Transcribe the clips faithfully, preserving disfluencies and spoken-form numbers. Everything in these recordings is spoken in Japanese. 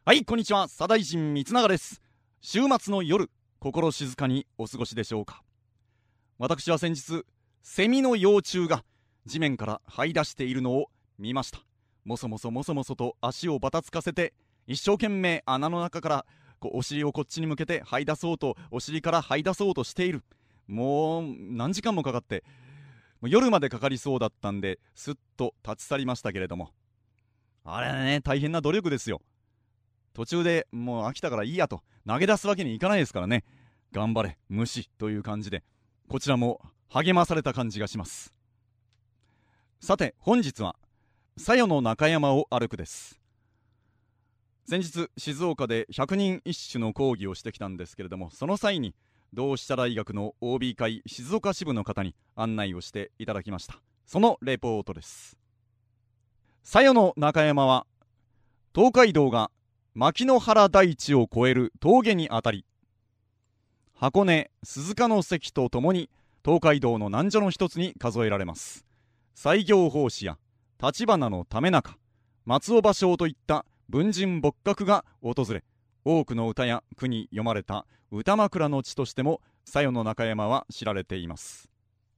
はい、こんにちは。左大臣光永です。週末の夜、心静かにお過ごしでしょうか。私は先日、セミの幼虫が地面から這い出しているのを見ました。もそもそもそもそと足をばたつかせて、一生懸命穴の中からこうお尻をこっちに向けて這い出そうと、お尻から這い出そうとしている。もう何時間もかかって、もう夜までかかりそうだったんで、すっと立ち去りましたけれども、あれね、大変な努力ですよ。途中でもう飽きたからいいやと投げ出すわけにいかないですからね。頑張れ虫という感じで、こちらも励まされた感じがします。さて本日は佐与の中山を歩くです。先日静岡で百人一首の講義をしてきたんですけれども、その際に同志社大学の オービー 会静岡支部の方に案内をしていただきました。そのレポートです。佐与の中山は東海道が牧之原大地を越える峠にあたり、箱根鈴鹿の関とともに東海道の難所の一つに数えられます。西行法師や立花の為中、松尾芭蕉といった文人墨客が訪れ、多くの歌や句に読まれた歌枕の地としても佐与の中山は知られています。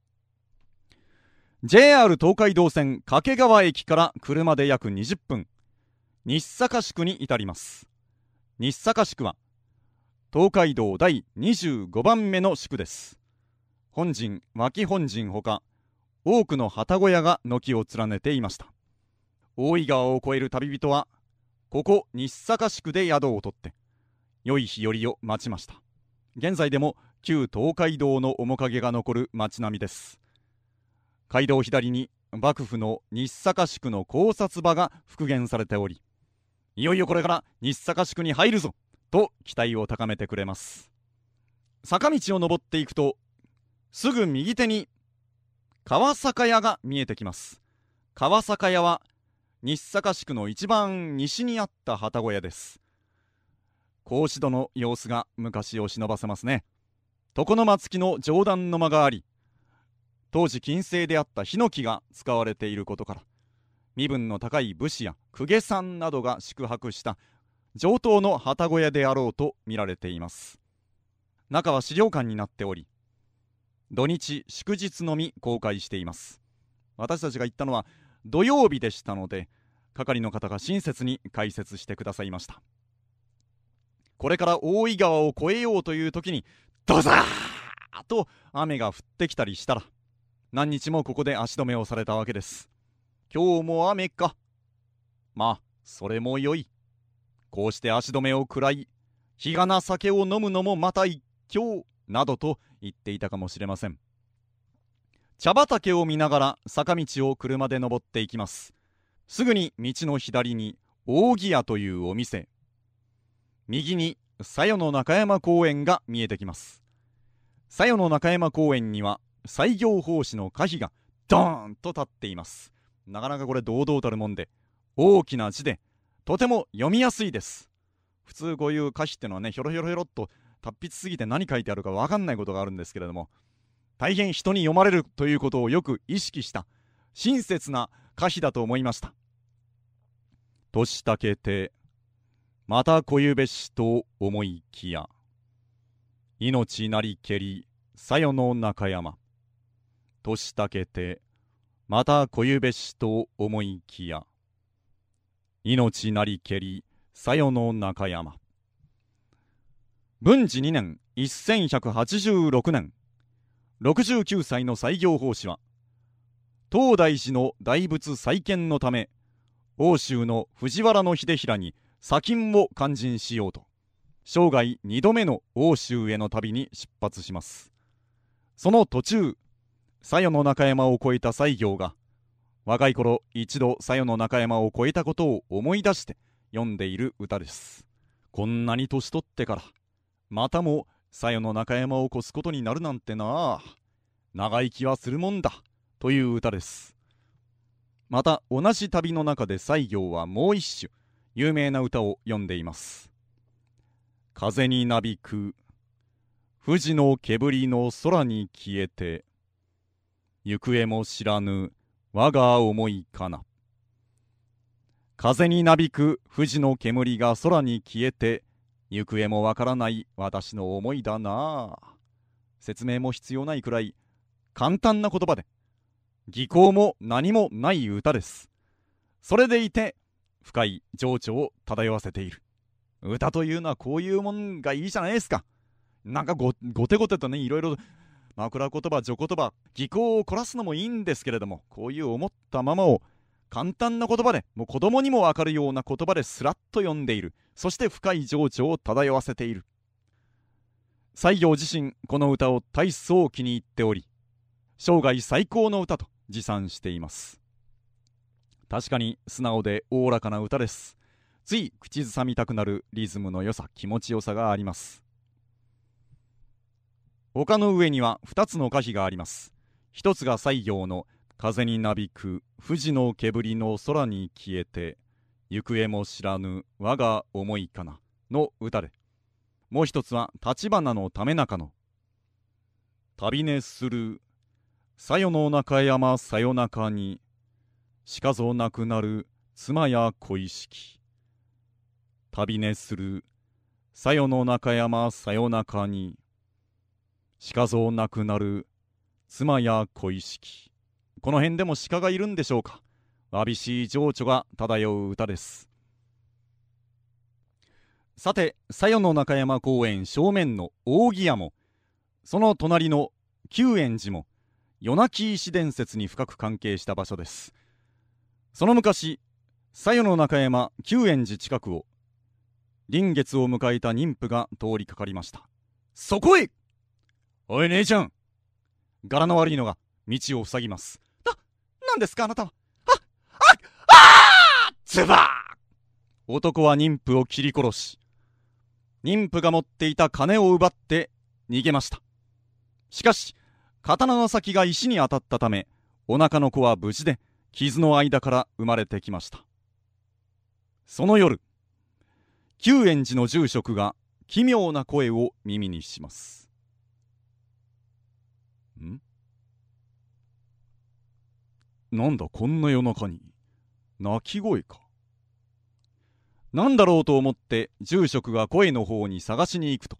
ジェイアール 東海道線掛川駅から車で約にじゅっぷん、日坂宿に至ります。日坂宿は東海道だいにじゅうごばんめの宿です。本陣、脇本陣ほか多くの旅籠屋が軒を連ねていました。大井川を越える旅人はここ日坂宿で宿を取って良い日和を待ちました。現在でも旧東海道の面影が残る町並みです。街道左に幕府の日坂宿の考察場が復元されており、いよいよこれから日坂宿に入るぞと期待を高めてくれます。坂道を登っていくとすぐ右手に川坂屋が見えてきます。川坂屋は日坂宿の一番西にあった旅籠屋です。格子戸の様子が昔を忍ばせますね。床の間付きの上段の間があり、当時禁制であったヒノキが使われていることから、身分の高い武士や公家さんなどが宿泊した上等の旅籠屋であろうと見られています。中は資料館になっており、土日祝日のみ公開しています。私たちが行ったのは土曜日でしたので、係の方が親切に解説してくださいました。これから大井川を越えようという時にドザーと雨が降ってきたりしたら、何日もここで足止めをされたわけです。今日も雨か。まあそれもよい。こうして足止めを食らい、日がな酒を飲むのもまた一興などと言っていたかもしれません。茶畑を見ながら坂道を車で登っていきます。すぐに道の左に扇屋というお店、右に佐与の中山公園が見えてきます。佐与の中山公園には西行法師の歌碑がドーンと立っています。なかなかこれ堂々たるもんで、大きな字でとても読みやすいです。普通こういう歌碑ってのはね、ひょろひょろひょろっと達筆すぎて何書いてあるか分かんないことがあるんですけれども、大変人に読まれるということをよく意識した親切な歌碑だと思いました。年たけてまたこゆべしと思いきや、命なりけり佐与の中山。年たけてまたこゆべしと思いきや、命なりけり佐与の中山。文治にねんせんひゃくはちじゅうろくねん、ろくじゅうきゅうさいの西行法師は東大寺の大仏再建のため、奥州の藤原秀衡に砂金を勧進しようと、生涯にどめの奥州への旅に出発します。その途中、佐与の中山を越えた西行が若い頃一度佐与の中山を越えたことを思い出して読んでいる歌です。こんなに年取ってからまたも佐与の中山を越すことになるなんてなあ、長生きはするもんだという歌です。また同じ旅の中で西行はもう一首有名な歌を読んでいます。風になびく富士の煙の空に消えて、行方も知らぬ我が思いかな。 風になびく富士の煙が空に消えて、行方もわからない私の思いだなあ。説明も必要ないくらい簡単な言葉で、技巧も何もない歌です。それでいて深い情緒を漂わせている。歌というのはこういうもんがいいじゃないですか。なんか ご, ごてごてとね、いろいろ枕言葉、序言葉、技巧を凝らすのもいいんですけれども、こういう思ったままを簡単な言葉で、もう子供にもわかるような言葉ですらっと読んでいる。そして深い情緒を漂わせている。西行自身、この歌を大層気に入っており、生涯最高の歌と自賛しています。確かに素直でおおらかな歌です。つい口ずさみたくなるリズムの良さ、気持ちよさがあります。丘の上にはふたつの歌碑があります。一つが西行の風になびく富士の煙の空に消えて、行方も知らぬ我が思いかなの歌で、もう一つは橘の為中の旅寝するさよの中山さよ中にしかぞなくなる妻や恋しき、旅寝するさよの中山さよ中にしかぞなくなる妻や恋しき。この辺でも鹿がいるんでしょうか。わびしい情緒が漂う歌です。さて、さよの中山公園正面の扇屋も、その隣の久遠寺も夜泣き石伝説に深く関係した場所です。その昔、さよの中山久遠寺近くを臨月を迎えた妊婦が通りかかりました。そこへ、おい姉ちゃん、柄の悪いのが道を塞ぎます。な、なんですかあなたは。あ、あ、あーズバー。男は妊婦を切り殺し、妊婦が持っていた金を奪って逃げました。しかし刀の先が石に当たったため、お腹の子は無事で傷の間から生まれてきました。その夜、久遠寺の住職が奇妙な声を耳にします。ん？なんだこんな夜中に泣き声か。なんだろうと思って住職が声の方に探しに行くと、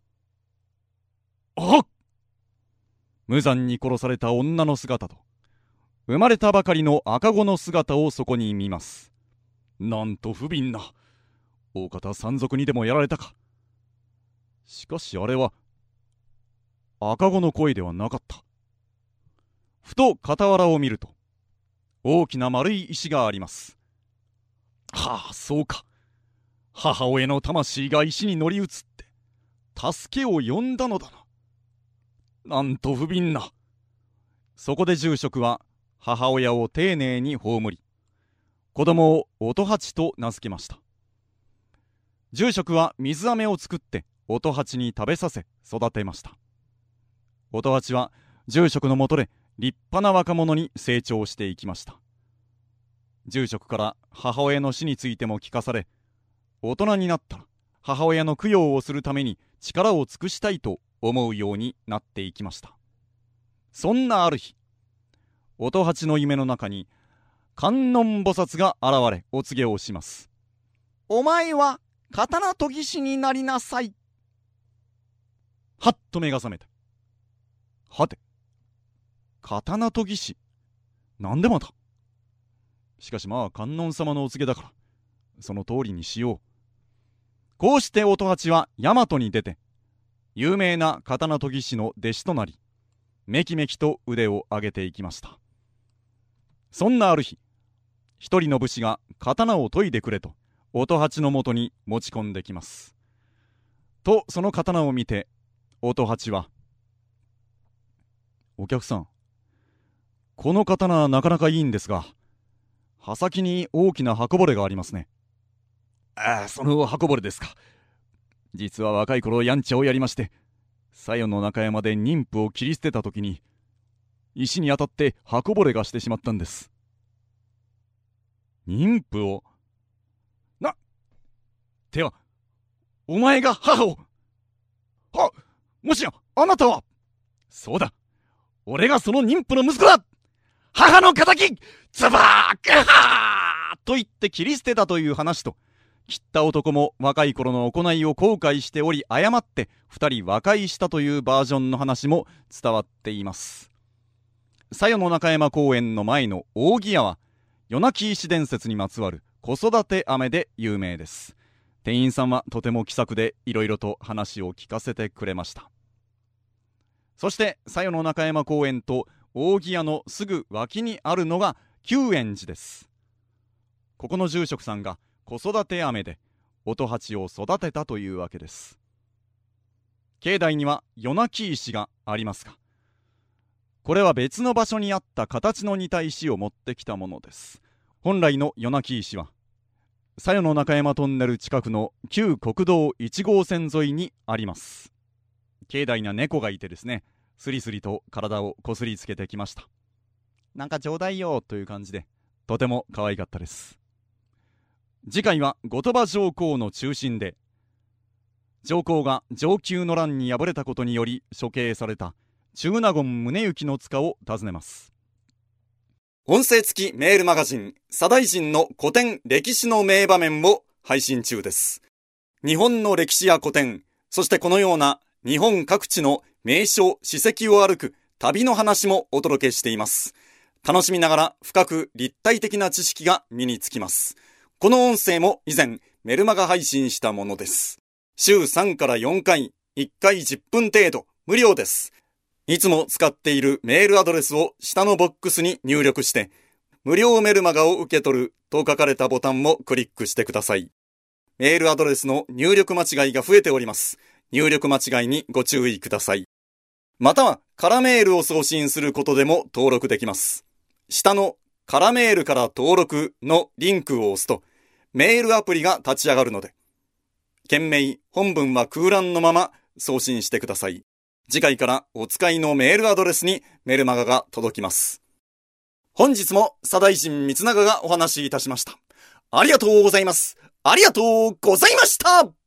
あっ！無残に殺された女の姿と生まれたばかりの赤子の姿をそこに見ます。なんと不憫な。大方山賊にでもやられたか。しかしあれは赤子の声ではなかった。ふと傍らを見ると、大きな丸い石があります。はあ、そうか。母親の魂が石に乗り移って助けを呼んだのだな。なんと不憫な。そこで住職は母親を丁寧に葬り、子供を音八と名付けました。住職は水飴を作って音八に食べさせ育てました。音八は住職のもとで立派な若者に成長していきました。住職から母親の死についても聞かされ、大人になったら母親の供養をするために力を尽くしたいと思うようになっていきました。そんなある日、音八の夢の中に観音菩薩が現れお告げをします。お前は刀研ぎ師になりなさい。はっと目が覚めた。はて、刀研ぎ師なんでまた。しかしまあ観音様のお告げだからその通りにしよう。こうして音八は大和に出て有名な刀研ぎ師の弟子となり、めきめきと腕を上げていきました。そんなある日、一人の武士が刀を研いでくれと音八のもとに持ち込んできます。とその刀を見て音八は、お客さん、この刀なかなかいいんですが、刃先に大きな刃こぼれがありますね。ああ、その刃こぼれですか。実は若い頃やんちゃをやりまして、さよの中山で妊婦を切り捨てた時に石に当たって刃こぼれがしてしまったんです。妊婦をな、てはお前が母を。は、もしやあなたは。そうだ、俺がその妊婦の息子だ。母の敵、ズバーッはーと言って切り捨てたという話と、切った男も若い頃の行いを後悔しており謝って二人和解したというバージョンの話も伝わっています。佐与の中山公園の前の扇屋は夜泣き石伝説にまつわる子育て飴で有名です。店員さんはとても気さくでいろいろと話を聞かせてくれました。そして佐与の中山公園と扇屋のすぐ脇にあるのが久遠寺です。ここの住職さんが子育て飴で音八を育てたというわけです。境内には夜泣き石がありますが、これは別の場所にあった形の似た石を持ってきたものです。本来の夜泣き石は佐与の中山トンネル近くの旧国道いち号線沿いにあります。境内には猫がいてですね、スリスリと体をこすりつけてきました。なんかちょうだいよという感じでとても可愛かったです。次回は後鳥羽上皇の中心で、上皇が承久の乱に敗れたことにより処刑された中納言宗行の塚を訪ねます。音声付きメールマガジン左大臣の古典歴史の名場面を配信中です。日本の歴史や古典、そしてこのような日本各地の名所史跡を歩く旅の話もお届けしています。楽しみながら深く立体的な知識が身につきます。この音声も以前メルマガ配信したものです。週さんからよんかい、いっかいじゅっぷん程度、無料です。いつも使っているメールアドレスを下のボックスに入力して、無料メルマガを受け取ると書かれたボタンをクリックしてください。メールアドレスの入力間違いが増えております。入力間違いにご注意ください。または、カラメールを送信することでも登録できます。下のカラメールから登録のリンクを押すと、メールアプリが立ち上がるので、件名、本文は空欄のまま送信してください。次回からお使いのメールアドレスにメルマガが届きます。本日も左大臣光長がお話しいたしました。ありがとうございます。ありがとうございました。